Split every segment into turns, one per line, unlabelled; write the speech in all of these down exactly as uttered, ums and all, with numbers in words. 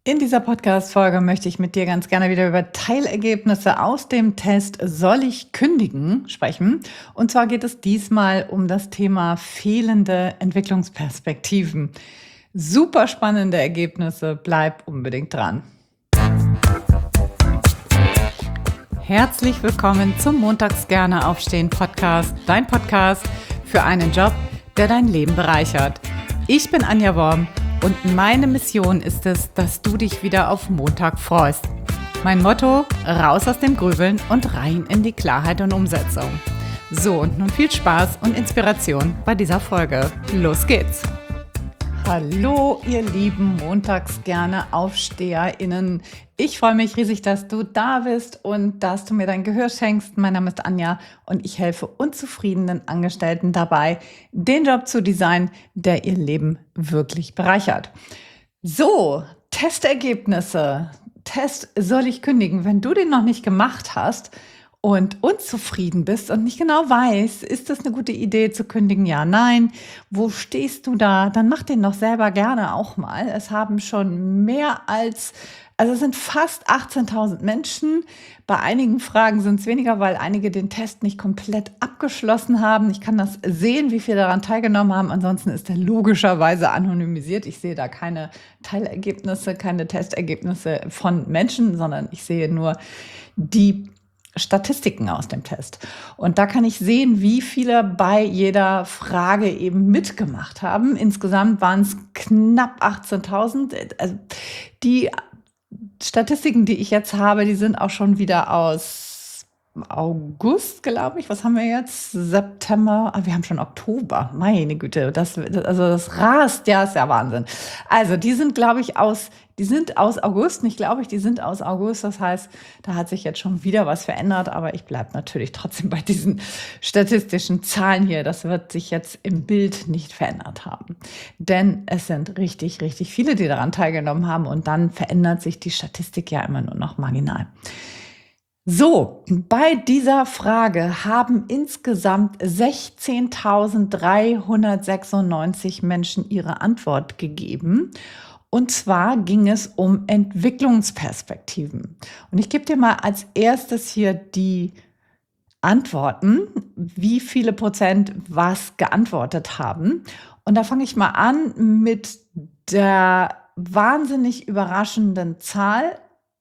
In dieser Podcast-Folge möchte ich mit dir ganz gerne wieder über Teilergebnisse aus dem Test Soll ich kündigen sprechen. Und zwar geht es diesmal um das Thema fehlende Entwicklungsperspektiven. Super spannende Ergebnisse, bleib unbedingt dran. Herzlich willkommen zum Montags gerne aufstehen Podcast, dein Podcast für einen Job, der dein Leben bereichert. Ich bin Anja Worm. Und meine Mission ist es, dass du dich wieder auf Montag freust. Mein Motto: raus aus dem Grübeln und rein in die Klarheit und Umsetzung. So, und nun viel Spaß und Inspiration bei dieser Folge. Los geht's! Hallo, ihr lieben Montags gerne AufsteherInnen. Ich freue mich riesig, dass du da bist und dass du mir dein Gehör schenkst. Mein Name ist Anja und ich helfe unzufriedenen Angestellten dabei, den Job zu designen, der ihr Leben wirklich bereichert. So, Testergebnisse. Test Soll ich kündigen? Wenn du den noch nicht gemacht hast und unzufrieden bist und nicht genau weißt, ist das eine gute Idee zu kündigen? Ja, nein. Wo stehst du da? Dann mach den doch selber gerne auch mal. Es haben schon mehr als, also es sind fast achtzehntausend Menschen. Bei einigen Fragen sind es weniger, weil einige den Test nicht komplett abgeschlossen haben. Ich kann das sehen, wie viele daran teilgenommen haben. Ansonsten ist er logischerweise anonymisiert. Ich sehe da keine Teilergebnisse, keine Testergebnisse von Menschen, sondern ich sehe nur die Statistiken aus dem Test. Und da kann ich sehen, wie viele bei jeder Frage eben mitgemacht haben. Insgesamt waren es knapp achtzehntausend. Also die Statistiken, die ich jetzt habe, die sind auch schon wieder aus August, glaube ich. Was haben wir jetzt? September. Ah, wir haben schon Oktober. Meine Güte, das, also das rast, ja, ist ja Wahnsinn. Also die sind, glaube ich, aus, die sind aus August, nicht glaube ich, die sind aus August. Das heißt, da hat sich jetzt schon wieder was verändert, aber ich bleibe natürlich trotzdem bei diesen statistischen Zahlen hier. Das wird sich jetzt im Bild nicht verändert haben. Denn es sind richtig, richtig viele, die daran teilgenommen haben und dann verändert sich die Statistik ja immer nur noch marginal. So, bei dieser Frage haben insgesamt sechzehntausenddreihundertsechsundneunzig Menschen ihre Antwort gegeben. Und zwar ging es um Entwicklungsperspektiven. Und ich gebe dir mal als erstes hier die Antworten, wie viele Prozent was geantwortet haben. Und da fange ich mal an mit der wahnsinnig überraschenden Zahl,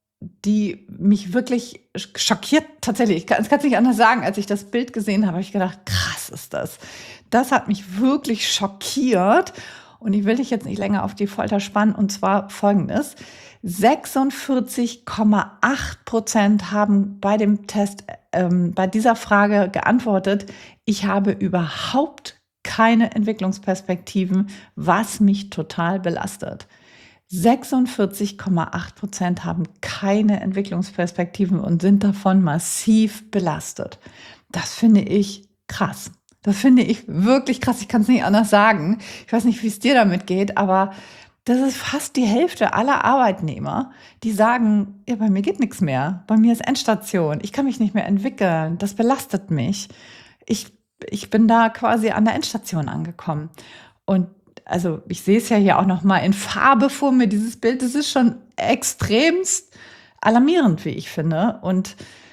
die mich wirklich schockiert, tatsächlich. Ich kann es nicht anders sagen. Als ich das Bild gesehen habe, habe ich gedacht, krass ist das. Das hat mich wirklich schockiert. Und ich will dich jetzt nicht länger auf die Folter spannen. Und zwar Folgendes. sechsundvierzig Komma acht Prozent haben bei dem Test, ähm, bei dieser Frage geantwortet, ich habe überhaupt keine Entwicklungsperspektiven, was mich total belastet. sechsundvierzig Komma acht Prozent haben keine Entwicklungsperspektiven und sind davon massiv belastet. Das finde ich krass. Das finde ich wirklich krass. Ich kann es nicht anders sagen. Ich weiß nicht, wie es dir damit geht, aber das ist fast die Hälfte aller Arbeitnehmer, die sagen, ja, bei mir geht nichts mehr. Bei mir ist Endstation. Ich kann mich nicht mehr entwickeln. Das belastet mich. Ich, ich bin da quasi an der Endstation angekommen. Und also ich sehe es ja hier auch noch mal in Farbe vor mir, dieses Bild. Das ist schon extremst alarmierend, wie ich finde. Und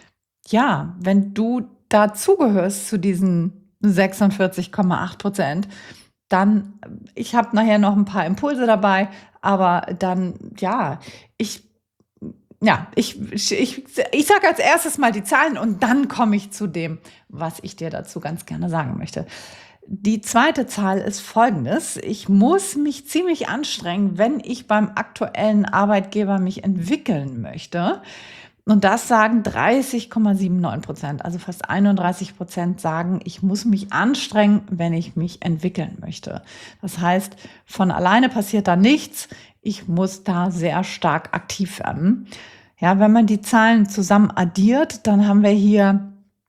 ja, wenn du dazugehörst zu diesen sechsundvierzig Komma acht Prozent, dann, ich habe nachher noch ein paar Impulse dabei, aber dann, ja, ich, ja, ich, ich, ich sage als erstes mal die Zahlen und dann komme ich zu dem, was ich dir dazu ganz gerne sagen möchte. Die zweite Zahl ist folgendes. Ich muss mich ziemlich anstrengen, wenn ich beim aktuellen Arbeitgeber mich entwickeln möchte. Und das sagen dreißig Komma neunundsiebzig Prozent. Also fast einunddreißig Prozent sagen, ich muss mich anstrengen, wenn ich mich entwickeln möchte. Das heißt, von alleine passiert da nichts. Ich muss da sehr stark aktiv werden. Ja, wenn man die Zahlen zusammen addiert, dann haben wir hier,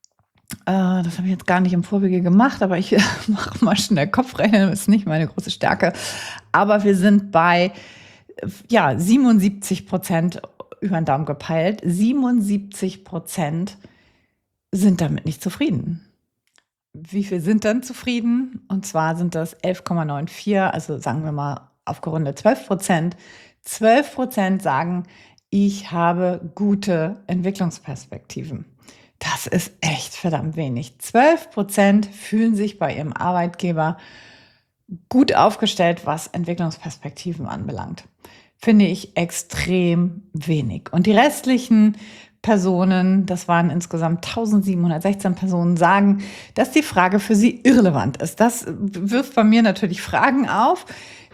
das habe ich jetzt gar nicht im Vorwege gemacht, aber ich mache mal schnell Kopfrechnen, das ist nicht meine große Stärke. Aber wir sind bei ja, siebenundsiebzig Prozent über den Daumen gepeilt. siebenundsiebzig Prozent sind damit nicht zufrieden. Wie viel sind dann zufrieden? Und zwar sind das elf Komma vierundneunzig, also sagen wir mal aufgerundet zwölf Prozent, zwölf Prozent sagen, ich habe gute Entwicklungsperspektiven. Das ist echt verdammt wenig. zwölf Prozent fühlen sich bei ihrem Arbeitgeber gut aufgestellt, was Entwicklungsperspektiven anbelangt. Finde ich extrem wenig. Und die restlichen Personen, das waren insgesamt eintausendsiebenhundertsechzehn Personen, sagen, dass die Frage für sie irrelevant ist. Das wirft bei mir natürlich Fragen auf.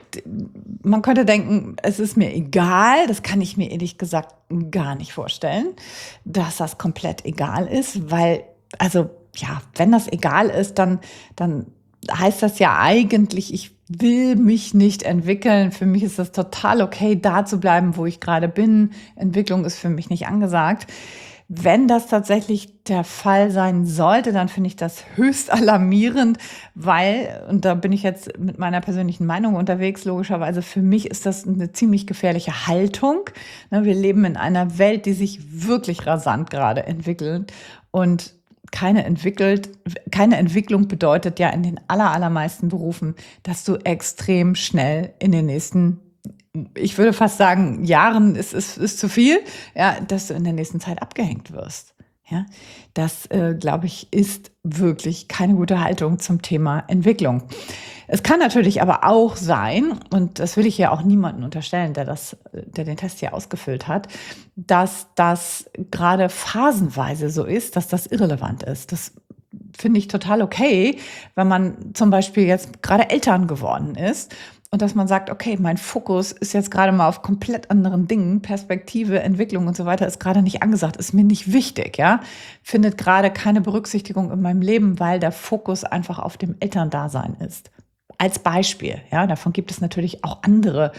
Man könnte denken, es ist mir egal. Das kann ich mir ehrlich gesagt gar nicht vorstellen, dass das komplett egal ist, weil, also ja, wenn das egal ist, dann, dann heißt das ja eigentlich, ich will mich nicht entwickeln. Für mich ist das total okay, da zu bleiben, wo ich gerade bin. Entwicklung ist für mich nicht angesagt. Wenn das tatsächlich der Fall sein sollte, dann finde ich das höchst alarmierend, weil, und da bin ich jetzt mit meiner persönlichen Meinung unterwegs, logischerweise, für mich ist das eine ziemlich gefährliche Haltung. Wir leben in einer Welt, die sich wirklich rasant gerade entwickelt, und keine entwickelt, keine Entwicklung bedeutet ja in den aller, allermeisten Berufen, dass du extrem schnell in den nächsten, ich würde fast sagen, Jahren ist, ist, ist zu viel, ja, dass du in der nächsten Zeit abgehängt wirst. Ja, das, äh, glaube ich, ist wirklich keine gute Haltung zum Thema Entwicklung. Es kann natürlich aber auch sein, und das will ich ja auch niemandem unterstellen, der das, der den Test hier ausgefüllt hat, dass das gerade phasenweise so ist, dass das irrelevant ist. Das finde ich total okay, wenn man zum Beispiel jetzt gerade Eltern geworden ist und dass man sagt, okay, mein Fokus ist jetzt gerade mal auf komplett anderen Dingen, Perspektive, Entwicklung und so weiter ist gerade nicht angesagt, ist mir nicht wichtig, ja, findet gerade keine Berücksichtigung in meinem Leben, weil der Fokus einfach auf dem Elterndasein ist. Als Beispiel, ja, davon gibt es natürlich auch andere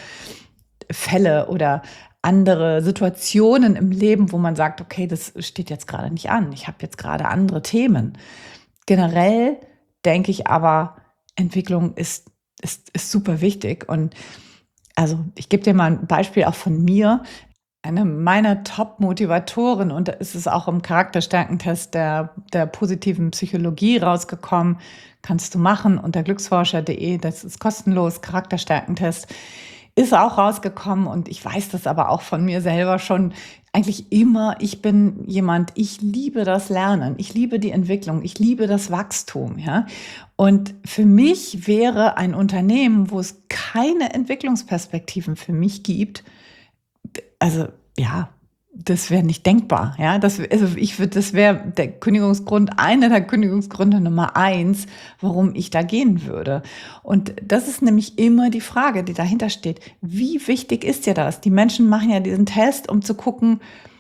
Fälle oder andere Situationen im Leben, wo man sagt, okay, das steht jetzt gerade nicht an, ich habe jetzt gerade andere Themen. Generell denke ich aber, Entwicklung ist Ist, ist super wichtig. Und also ich gebe dir mal ein Beispiel auch von mir. Eine meiner Top-Motivatoren, und da ist es auch im Charakterstärkentest der, der positiven Psychologie rausgekommen, kannst du machen unter glücksforscher punkt de, das ist kostenlos, Charakterstärkentest, ist auch rausgekommen, und ich weiß das aber auch von mir selber schon eigentlich immer. Ich bin jemand, ich liebe das Lernen, ich liebe die Entwicklung, ich liebe das Wachstum, ja. Und für mich wäre ein Unternehmen, wo es keine Entwicklungsperspektiven für mich gibt, also ja, das wäre nicht denkbar, ja. Das, also ich würde, das wäre der Kündigungsgrund, einer der Kündigungsgründe Nummer eins, warum ich da gehen würde. Und das ist nämlich immer die Frage, die dahinter steht. Wie wichtig ist dir das? Die Menschen machen ja diesen Test, um zu gucken,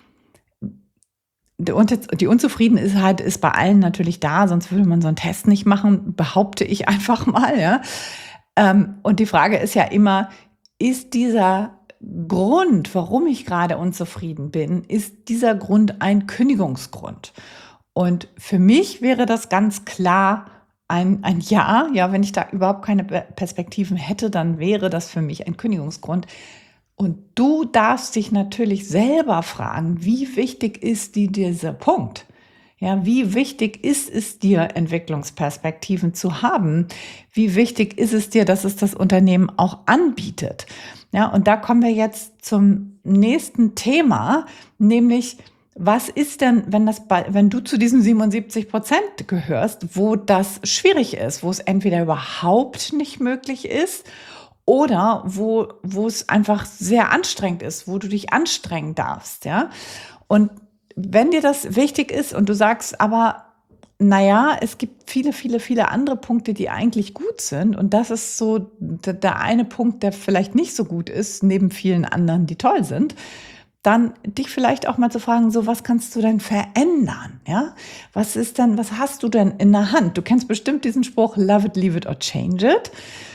die Unzufriedenheit ist bei allen natürlich da, sonst würde man so einen Test nicht machen, behaupte ich einfach mal, ja. Und die Frage ist ja immer, ist dieser Grund, warum ich gerade unzufrieden bin, ist dieser Grund ein Kündigungsgrund? Und für mich wäre das ganz klar ein, ein Ja. Ja, wenn ich da überhaupt keine Perspektiven hätte, dann wäre das für mich ein Kündigungsgrund. Und du darfst dich natürlich selber fragen, wie wichtig ist dir dieser Punkt? Ja, wie wichtig ist es dir, Entwicklungsperspektiven zu haben? Wie wichtig ist es dir, dass es das Unternehmen auch anbietet? Ja, und da kommen wir jetzt zum nächsten Thema, nämlich, was ist denn, wenn das, wenn du zu diesen siebenundsiebzig Prozent gehörst, wo das schwierig ist, wo es entweder überhaupt nicht möglich ist oder wo, wo es einfach sehr anstrengend ist, wo du dich anstrengen darfst, ja? Und wenn dir das wichtig ist und du sagst, aber naja, es gibt viele, viele, viele andere Punkte, die eigentlich gut sind, und das ist so der, der eine Punkt, der vielleicht nicht so gut ist, neben vielen anderen, die toll sind, dann dich vielleicht auch mal zu fragen, so, was kannst du denn verändern? Ja? Was ist denn, was hast du denn in der Hand? Du kennst bestimmt diesen Spruch, love it, leave it or change it.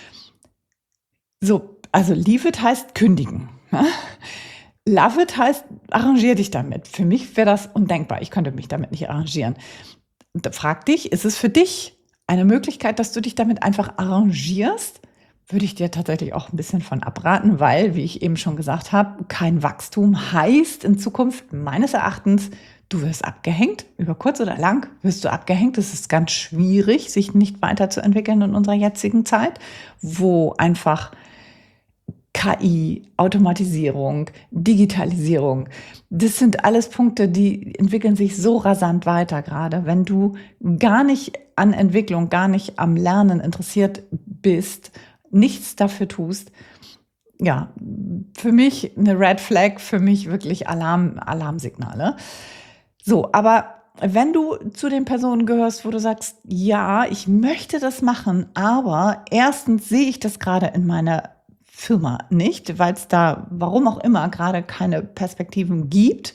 So, also leave it heißt kündigen. Ja? Love it heißt, arrangier dich damit. Für mich wäre das undenkbar. Ich könnte mich damit nicht arrangieren. Und frag dich, ist es für dich eine Möglichkeit, dass du dich damit einfach arrangierst? Würde ich dir tatsächlich auch ein bisschen von abraten, weil, wie ich eben schon gesagt habe, kein Wachstum heißt in Zukunft meines Erachtens, du wirst abgehängt. Über kurz oder lang wirst du abgehängt. Es ist ganz schwierig, sich nicht weiterzuentwickeln in unserer jetzigen Zeit, wo einfach K I, Automatisierung, Digitalisierung. Das sind alles Punkte, die entwickeln sich so rasant weiter gerade. Wenn du gar nicht an Entwicklung, gar nicht am Lernen interessiert bist, nichts dafür tust, ja, für mich eine Red Flag, für mich wirklich Alarm, Alarmsignale. So, aber wenn du zu den Personen gehörst, wo du sagst, ja, ich möchte das machen, aber erstens sehe ich das gerade in meiner Firma nicht, weil es da, warum auch immer, gerade keine Perspektiven gibt.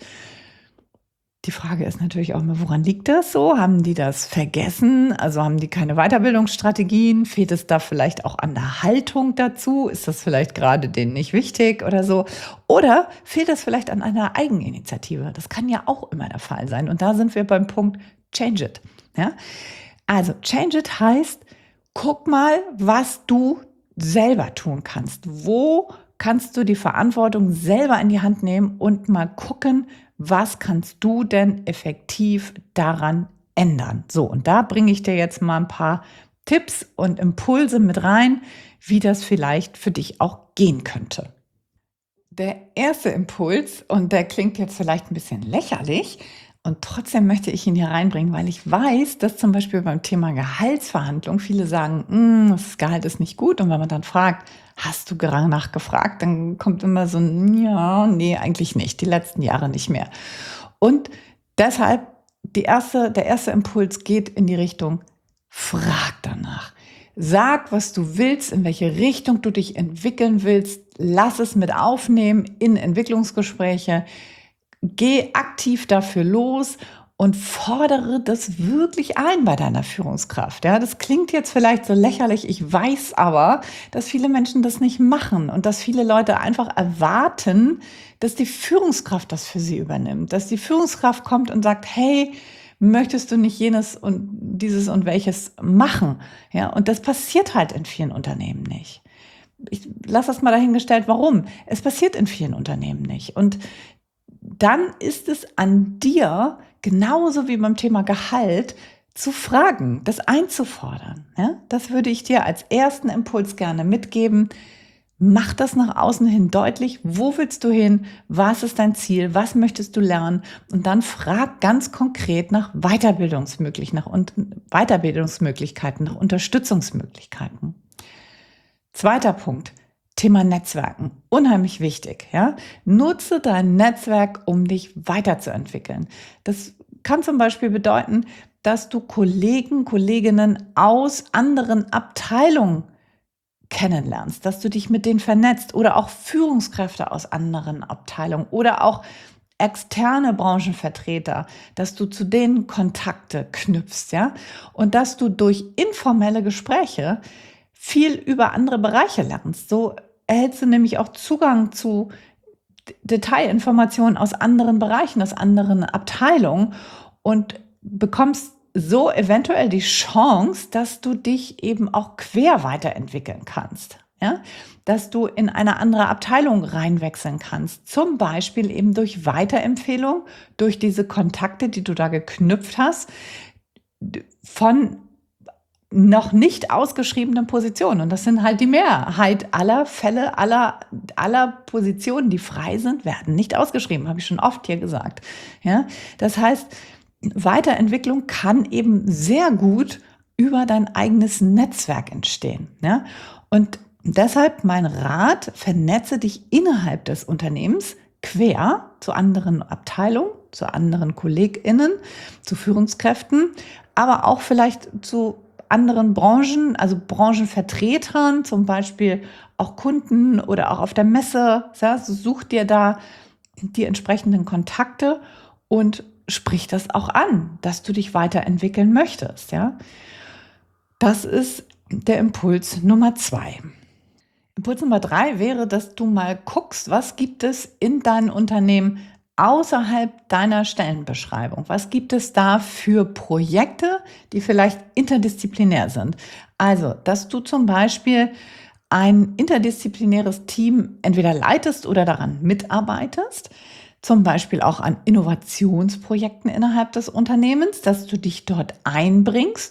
Die Frage ist natürlich auch immer, woran liegt das so? Haben die das vergessen? Also haben die keine Weiterbildungsstrategien? Fehlt es da vielleicht auch an der Haltung dazu? Ist das vielleicht gerade denen nicht wichtig oder so? Oder fehlt es vielleicht an einer Eigeninitiative? Das kann ja auch immer der Fall sein. Und da sind wir beim Punkt Change It. Ja? Also Change It heißt, guck mal, was du selber tun kannst. Wo kannst du die Verantwortung selber in die Hand nehmen und mal gucken, was kannst du denn effektiv daran ändern? So, und da bringe ich dir jetzt mal ein paar Tipps und Impulse mit rein, wie das vielleicht für dich auch gehen könnte. Der erste Impuls, und der klingt jetzt vielleicht ein bisschen lächerlich, und trotzdem möchte ich ihn hier reinbringen, weil ich weiß, dass zum Beispiel beim Thema Gehaltsverhandlung viele sagen, "Mm, das Gehalt ist nicht gut." Und wenn man dann fragt, hast du gerade nachgefragt, dann kommt immer so ein, ja, nee, eigentlich nicht, die letzten Jahre nicht mehr. Und deshalb, die erste, der erste Impuls geht in die Richtung, frag danach. Sag, was du willst, in welche Richtung du dich entwickeln willst. Lass es mit aufnehmen in Entwicklungsgespräche. Geh aktiv dafür los und fordere das wirklich ein bei deiner Führungskraft. Ja, das klingt jetzt vielleicht so lächerlich. Ich weiß aber, dass viele Menschen das nicht machen und dass viele Leute einfach erwarten, dass die Führungskraft das für sie übernimmt. Dass die Führungskraft kommt und sagt, hey, möchtest du nicht jenes und dieses und welches machen? Ja, und das passiert halt in vielen Unternehmen nicht. Ich lasse das mal dahingestellt, warum. Es passiert in vielen Unternehmen nicht. Und dann ist es an dir, genauso wie beim Thema Gehalt, zu fragen, das einzufordern. Ja? Das würde ich dir als ersten Impuls gerne mitgeben. Mach das nach außen hin deutlich. Wo willst du hin? Was ist dein Ziel? Was möchtest du lernen? Und dann frag ganz konkret nach Weiterbildungsmöglichkeiten, nach Weiterbildungsmöglichkeiten, nach Unterstützungsmöglichkeiten. Zweiter Punkt. Thema Netzwerken, unheimlich wichtig. Ja? Nutze dein Netzwerk, um dich weiterzuentwickeln. Das kann zum Beispiel bedeuten, dass du Kollegen, Kolleginnen aus anderen Abteilungen kennenlernst, dass du dich mit denen vernetzt oder auch Führungskräfte aus anderen Abteilungen oder auch externe Branchenvertreter, dass du zu denen Kontakte knüpfst, ja, und dass du durch informelle Gespräche viel über andere Bereiche lernst. So erhältst du nämlich auch Zugang zu Detailinformationen aus anderen Bereichen, aus anderen Abteilungen und bekommst so eventuell die Chance, dass du dich eben auch quer weiterentwickeln kannst. Ja? Dass du in eine andere Abteilung reinwechseln kannst. Zum Beispiel eben durch Weiterempfehlung, durch diese Kontakte, die du da geknüpft hast, von noch nicht ausgeschriebenen Positionen. Und das sind halt die Mehrheit aller Fälle, aller, aller Positionen, die frei sind, werden nicht ausgeschrieben, habe ich schon oft hier gesagt. Ja? Das heißt, Weiterentwicklung kann eben sehr gut über dein eigenes Netzwerk entstehen. Ja? Und deshalb mein Rat, vernetze dich innerhalb des Unternehmens quer zu anderen Abteilungen, zu anderen KollegInnen, zu Führungskräften, aber auch vielleicht zu anderen Branchen, also Branchenvertretern, zum Beispiel auch Kunden oder auch auf der Messe. Ja, so such dir da die entsprechenden Kontakte und sprich das auch an, dass du dich weiterentwickeln möchtest. Ja? Das ist der Impuls Nummer zwei. Impuls Nummer drei wäre, dass du mal guckst, was gibt es in deinem Unternehmen außerhalb deiner Stellenbeschreibung. Was gibt es da für Projekte, die vielleicht interdisziplinär sind? Also, dass du zum Beispiel ein interdisziplinäres Team entweder leitest oder daran mitarbeitest, zum Beispiel auch an Innovationsprojekten innerhalb des Unternehmens, dass du dich dort einbringst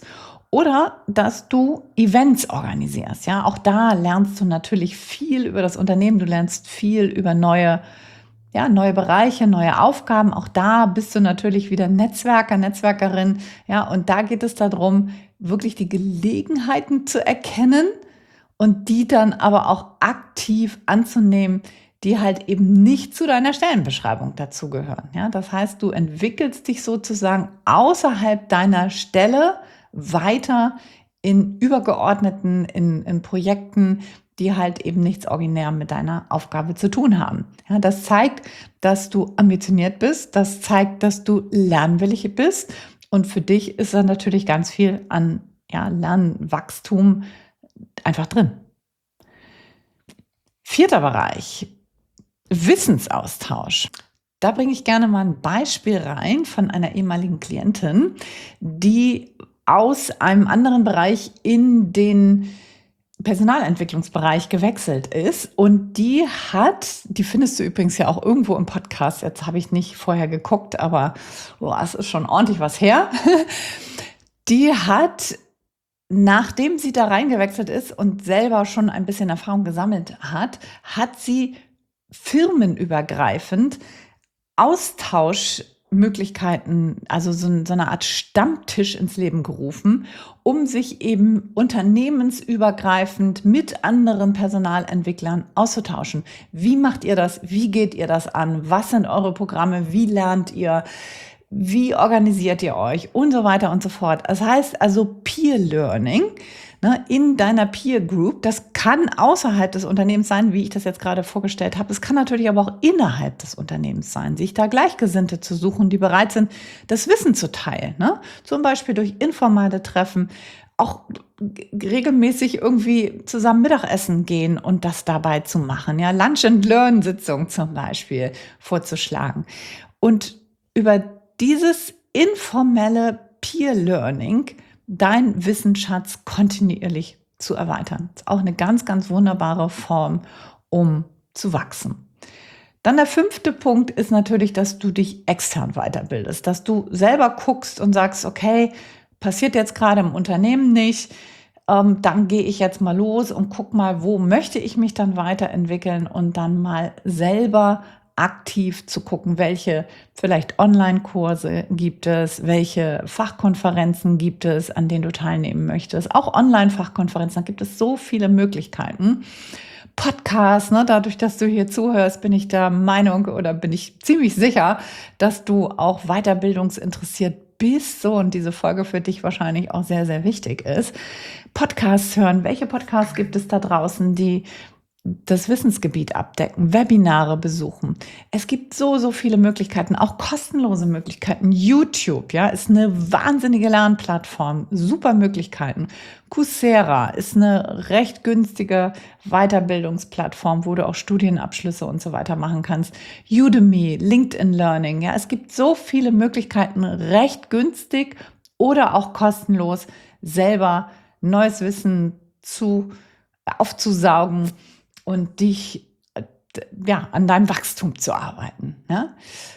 Oder dass du Events organisierst. Ja, auch da lernst du natürlich viel über das Unternehmen. Du lernst viel über neue, ja, neue Bereiche, neue Aufgaben. Auch da bist du natürlich wieder Netzwerker, Netzwerkerin. Ja, und da geht es darum, wirklich die Gelegenheiten zu erkennen und die dann aber auch aktiv anzunehmen, die halt eben nicht zu deiner Stellenbeschreibung dazugehören. Ja, das heißt, du entwickelst dich sozusagen außerhalb deiner Stelle weiter in übergeordneten, in, in Projekten, die halt eben nichts originär mit deiner Aufgabe zu tun haben. Ja, das zeigt, dass du ambitioniert bist, das zeigt, dass du lernwillig bist und für dich ist da natürlich ganz viel an, ja, Lernwachstum einfach drin. Vierter Bereich, Wissensaustausch. Da bringe ich gerne mal ein Beispiel rein von einer ehemaligen Klientin, die aus einem anderen Bereich in den Personalentwicklungsbereich gewechselt ist und die hat, die findest du übrigens ja auch irgendwo im Podcast, jetzt habe ich nicht vorher geguckt, aber oh, es ist schon ordentlich was her, die hat, nachdem sie da reingewechselt ist und selber schon ein bisschen Erfahrung gesammelt hat, hat sie firmenübergreifend Austauschmöglichkeiten, also so, so eine Art Stammtisch ins Leben gerufen, um sich eben unternehmensübergreifend mit anderen Personalentwicklern auszutauschen. Wie macht ihr das? Wie geht ihr das an? Was sind eure Programme? Wie lernt ihr? Wie organisiert ihr euch? Und so weiter und so fort. Das heißt also Peer Learning, ne, in deiner Peer Group. Das kann außerhalb des Unternehmens sein, wie ich das jetzt gerade vorgestellt habe. Es kann natürlich aber auch innerhalb des Unternehmens sein, sich da Gleichgesinnte zu suchen, die bereit sind, das Wissen zu teilen. Ne? Zum Beispiel durch informale Treffen, auch regelmäßig irgendwie zusammen Mittagessen gehen und das dabei zu machen. Ja, Lunch and Learn Sitzung zum Beispiel vorzuschlagen. Und über dieses informelle Peer Learning dein Wissensschatz kontinuierlich zu erweitern. Das ist auch eine ganz, ganz wunderbare Form, um zu wachsen. Dann der fünfte Punkt ist natürlich, dass du dich extern weiterbildest, dass du selber guckst und sagst, okay, passiert jetzt gerade im Unternehmen nicht, ähm, dann gehe ich jetzt mal los und guck mal, wo möchte ich mich dann weiterentwickeln und dann mal selber aktiv zu gucken, welche vielleicht Online-Kurse gibt es, welche Fachkonferenzen gibt es, an denen du teilnehmen möchtest. Auch Online-Fachkonferenzen, da gibt es so viele Möglichkeiten. Podcasts, ne, dadurch, dass du hier zuhörst, bin ich der Meinung oder bin ich ziemlich sicher, dass du auch weiterbildungsinteressiert bist, so, und diese Folge für dich wahrscheinlich auch sehr, sehr wichtig ist. Podcasts hören. Welche Podcasts gibt es da draußen, die das Wissensgebiet abdecken, Webinare besuchen. Es gibt so, so viele Möglichkeiten, auch kostenlose Möglichkeiten. YouTube, ja, ist eine wahnsinnige Lernplattform, super Möglichkeiten. Coursera ist eine recht günstige Weiterbildungsplattform, wo du auch Studienabschlüsse und so weiter machen kannst. Udemy, LinkedIn Learning, ja, es gibt so viele Möglichkeiten, recht günstig oder auch kostenlos selber neues Wissen zu aufzusaugen und dich, ja, an deinem Wachstum zu arbeiten. Ja?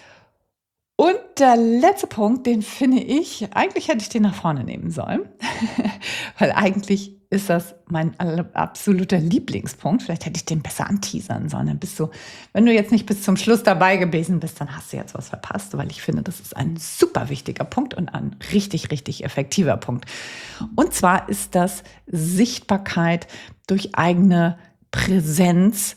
Und der letzte Punkt, den finde ich, eigentlich hätte ich den nach vorne nehmen sollen, weil eigentlich ist das mein absoluter Lieblingspunkt. Vielleicht hätte ich den besser anteasern sollen. Dann bist du, wenn du jetzt nicht bis zum Schluss dabei gewesen bist, dann hast du jetzt was verpasst, weil ich finde, das ist ein super wichtiger Punkt und ein richtig, richtig effektiver Punkt. Und zwar ist das Sichtbarkeit durch eigene Präsenz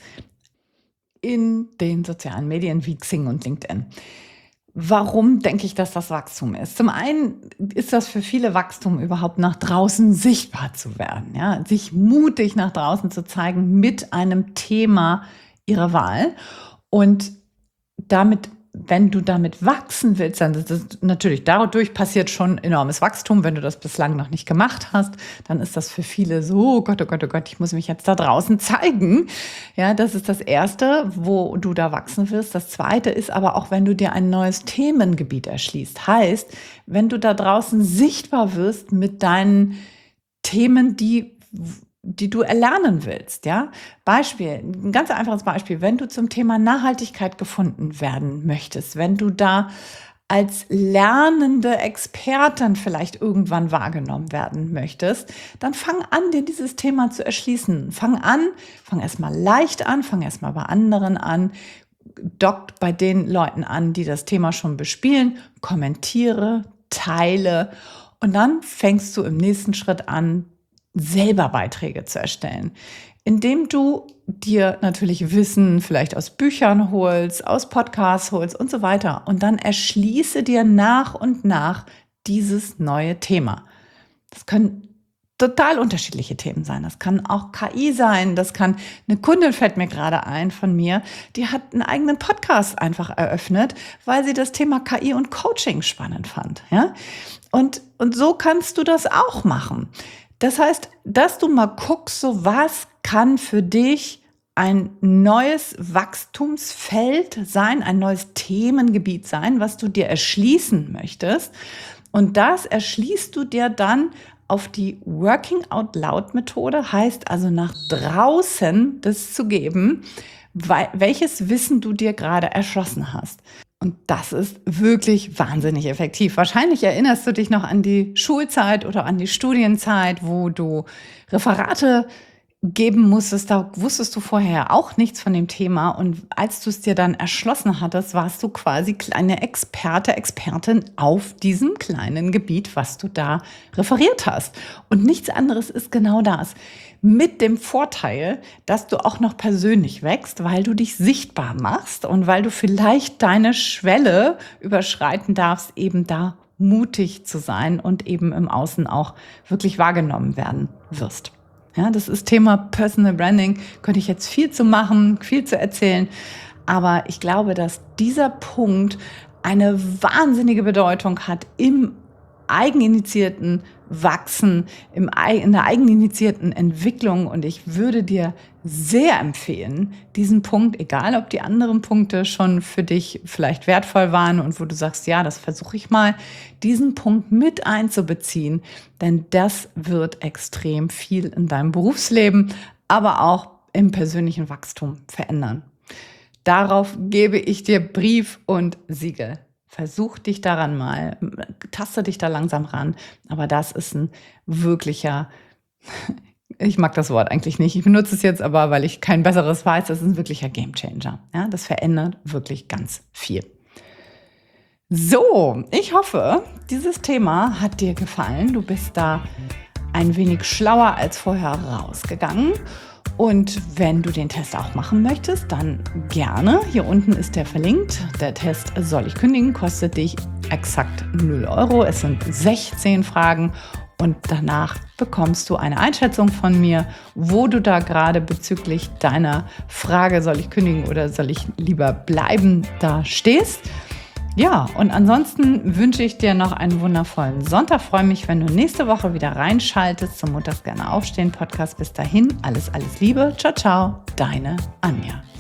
in den sozialen Medien wie Xing und LinkedIn. Warum denke ich, dass das Wachstum ist? Zum einen ist das für viele Wachstum, überhaupt nach draußen sichtbar zu werden, ja, sich mutig nach draußen zu zeigen mit einem Thema ihrer Wahl. Und damit, wenn du damit wachsen willst, dann ist das natürlich, dadurch passiert schon enormes Wachstum. Wenn du das bislang noch nicht gemacht hast, dann ist das für viele so, oh Gott, oh Gott, oh Gott, ich muss mich jetzt da draußen zeigen. Ja, das ist das Erste, wo du da wachsen wirst. Das Zweite ist aber auch, wenn du dir ein neues Themengebiet erschließt. Heißt, wenn du da draußen sichtbar wirst mit deinen Themen, die die du erlernen willst, ja. Beispiel, ein ganz einfaches Beispiel, wenn du zum Thema Nachhaltigkeit gefunden werden möchtest, wenn du da als lernende Expertin vielleicht irgendwann wahrgenommen werden möchtest, dann fang an, dir dieses Thema zu erschließen. Fang an, fang erstmal leicht an, fang erstmal bei anderen an, dockt bei den Leuten an, die das Thema schon bespielen, kommentiere, teile und dann fängst du im nächsten Schritt an, selber Beiträge zu erstellen, indem du dir natürlich Wissen vielleicht aus Büchern holst, aus Podcasts holst und so weiter. Und dann erschließe dir nach und nach dieses neue Thema. Das können total unterschiedliche Themen sein. Das kann auch K I sein. Das kann, eine Kundin fällt mir gerade ein von mir, die hat einen eigenen Podcast einfach eröffnet, weil sie das Thema K I und Coaching spannend fand. Ja? Und, und so kannst du das auch machen. Das heißt, dass du mal guckst, so was kann für dich ein neues Wachstumsfeld sein, ein neues Themengebiet sein, was du dir erschließen möchtest. Und das erschließt du dir dann auf die Working Out Loud Methode, heißt also nach draußen das zu geben, welches Wissen du dir gerade erschlossen hast. Und das ist wirklich wahnsinnig effektiv. Wahrscheinlich erinnerst du dich noch an die Schulzeit oder an die Studienzeit, wo du Referate geben musstest. Da wusstest du vorher auch nichts von dem Thema. Und als du es dir dann erschlossen hattest, warst du quasi kleine Experte, Expertin auf diesem kleinen Gebiet, was du da referiert hast. Und nichts anderes ist genau das. Mit dem Vorteil, dass du auch noch persönlich wächst, weil du dich sichtbar machst und weil du vielleicht deine Schwelle überschreiten darfst, eben da mutig zu sein und eben im Außen auch wirklich wahrgenommen werden wirst. Ja, das ist Thema Personal Branding. Könnte ich jetzt viel zu machen, viel zu erzählen. Aber ich glaube, dass dieser Punkt eine wahnsinnige Bedeutung hat im eigeninitiierten Wachsen, im, in der eigeninitiierten Entwicklung. Und ich würde dir sehr empfehlen, diesen Punkt, egal ob die anderen Punkte schon für dich vielleicht wertvoll waren und wo du sagst, ja, das versuche ich mal, diesen Punkt mit einzubeziehen, denn das wird extrem viel in deinem Berufsleben, aber auch im persönlichen Wachstum verändern. Darauf gebe ich dir Brief und Siegel. Versuch dich daran mal, taste dich da langsam ran, aber das ist ein wirklicher, ich mag das Wort eigentlich nicht, ich benutze es jetzt aber, weil ich kein besseres weiß, das ist ein wirklicher Gamechanger. Ja, das verändert wirklich ganz viel. So, ich hoffe, dieses Thema hat dir gefallen. Du bist da ein wenig schlauer als vorher rausgegangen. Und wenn du den Test auch machen möchtest, dann gerne. Hier unten ist der verlinkt. Der Test Soll ich kündigen? Kostet dich exakt null Euro. Es sind sechzehn Fragen und danach bekommst du eine Einschätzung von mir, wo du da gerade bezüglich deiner Frage, soll ich kündigen oder soll ich lieber bleiben, da stehst. Ja, und ansonsten wünsche ich dir noch einen wundervollen Sonntag. Freue mich, wenn du nächste Woche wieder reinschaltest zum Montags gerne aufstehen Podcast. Bis dahin, alles, alles Liebe. Ciao, ciao, deine Anja.